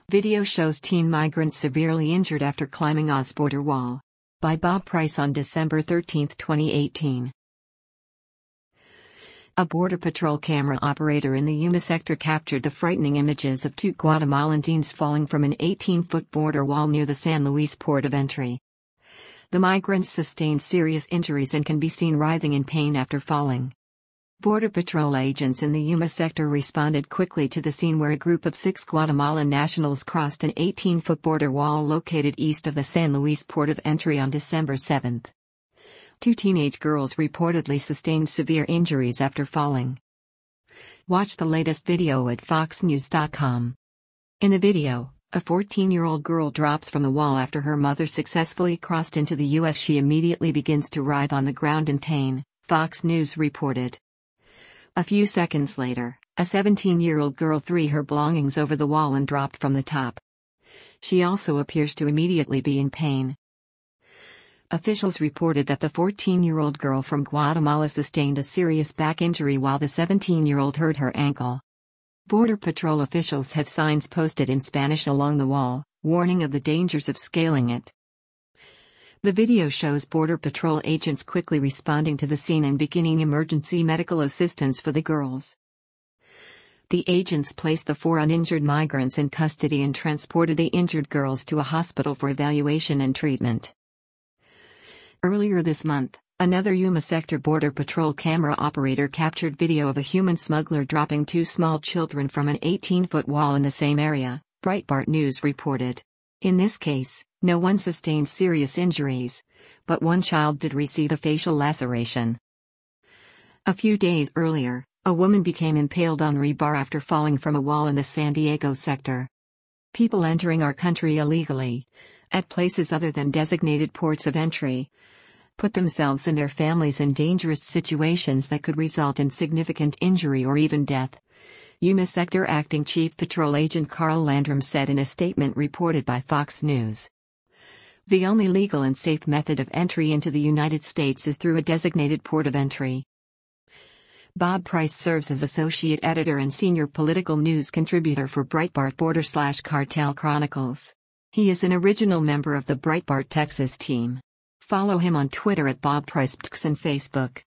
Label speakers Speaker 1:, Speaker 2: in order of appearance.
Speaker 1: Video shows teen migrants severely injured after climbing Oz border wall. By Bob Price on December 13, 2018. A Border Patrol camera operator in the Yuma sector captured the frightening images of two Guatemalan teens falling from an 18-foot border wall near the San Luis port of entry. The migrants sustained serious injuries and can be seen writhing in pain after falling. Border Patrol agents in the Yuma sector responded quickly to the scene where a group of 6 Guatemalan nationals crossed an 18-foot border wall located east of the San Luis port of entry on December 7. 2 teenage girls reportedly sustained severe injuries after falling. Watch the latest video at foxnews.com. In the video, a 14-year-old girl drops from the wall after her mother successfully crossed into the U.S. She immediately begins to writhe on the ground in pain, Fox News reported. A few seconds later, a 17-year-old girl threw her belongings over the wall and dropped from the top. She also appears to immediately be in pain. Officials reported that the 14-year-old girl from Guatemala sustained a serious back injury while the 17-year-old hurt her ankle. Border Patrol officials have signs posted in Spanish along the wall, warning of the dangers of scaling it. The video shows Border Patrol agents quickly responding to the scene and beginning emergency medical assistance for the girls. The agents placed the 4 uninjured migrants in custody and transported the injured girls to a hospital for evaluation and treatment. Earlier this month, another Yuma sector Border Patrol camera operator captured video of a human smuggler dropping 2 small children from an 18-foot wall in the same area, Breitbart News reported. In this case, no one sustained serious injuries, but one child did receive a facial laceration. A few days earlier, a woman became impaled on rebar after falling from a wall in the San Diego sector. People entering our country illegally, at places other than designated ports of entry, put themselves and their families in dangerous situations that could result in significant injury or even death, Yuma Sector Acting Chief Patrol Agent Carl Landrum said in a statement reported by Fox News. The only legal and safe method of entry into the United States is through a designated port of entry. Bob Price serves as associate editor and senior political news contributor for Breitbart Border/Cartel Chronicles. He is an original member of the Breitbart Texas team. Follow him on Twitter at BobPricePTX and Facebook.